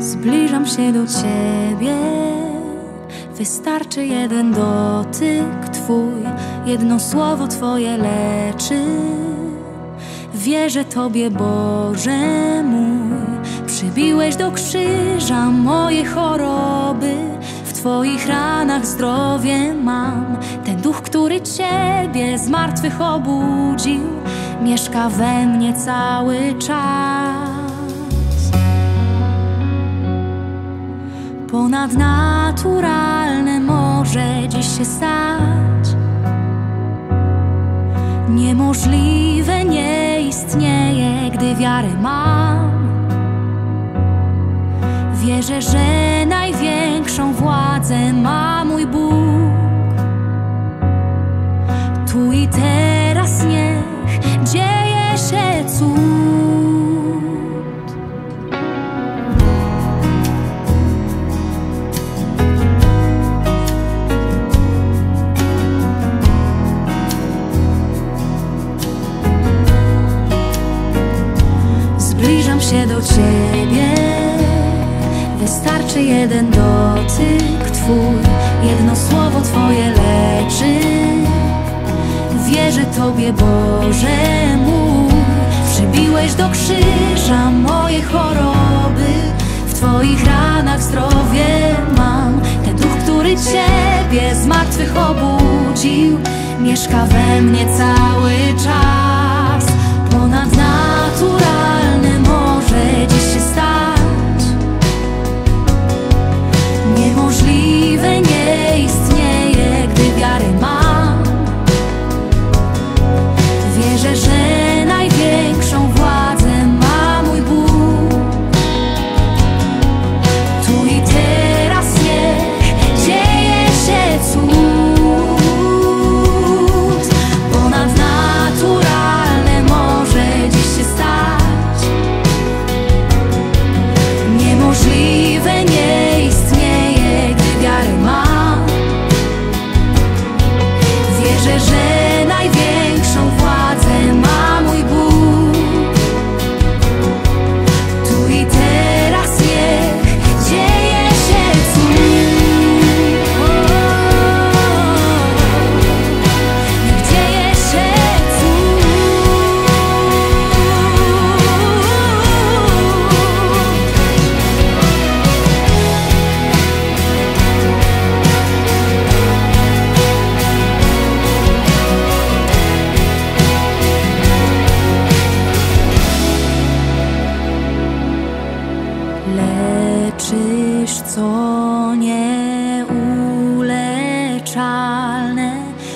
Zbliżam się do Ciebie, wystarczy jeden dotyk Twój, jedno słowo Twoje leczy. Wierzę Tobie, Boże mój, przybiłeś do krzyża moje choroby. W Twoich ranach zdrowie mam. Ten duch, który Ciebie z martwych obudził, mieszka we mnie cały czas. Ponadnaturalne może dziś się stać. Niemożliwe nie istnieje, gdy wiarę mam. Wierzę, że największą władzę ma mój Bóg. Tu i teraz niech dzieje się cud. Zbliżam się do Ciebie, wystarczy jeden dotyk Twój, jedno słowo Twoje leczy. Wierzę Tobie, Boże mój, przybiłeś do krzyża moje choroby. W Twoich ranach zdrowie mam. Ten duch, który Ciebie z martwych obudził, mieszka we mnie cały czas. Ponadnaturalne może dziś się stać. Niemożliwe nie istnieje, gdy wiarę mam. Wierzę, że największą władzę ma mój Bóg. Tu i teraz niech dzieje się cud. Ponadnaturalne może dziś się stać. Niemożliwe nie istnieje, gdy wiarę mam. Wierzę, że największą władzę ma mój Bóg. Tu i teraz niech dzieje się cud. Niech dzieje się cud. Leczysz, co nieuleczalne,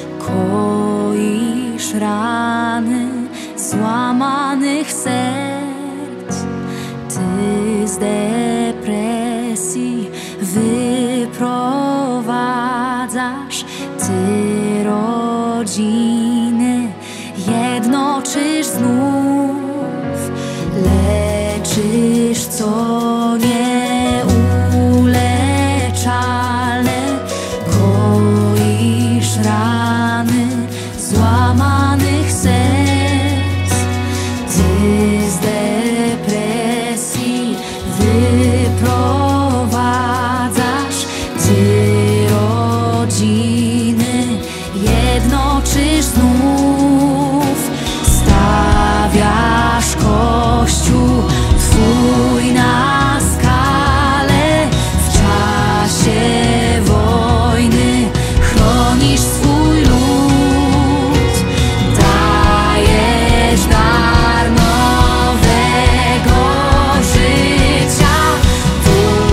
koisz rany złamanych serc. Ty z depresji wyprowadzasz, Ty rodziny jednoczysz znów. Leczysz, co nieuleczalne, koisz rany złamanych serc. Ty z depresji wyprowadzasz, Ty rodziny jednoczysz znów. Stawiasz Kościół Twój na skalę. W czasie wojny chronisz swój lud. Dajesz dar nowego życia.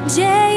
nadzieję.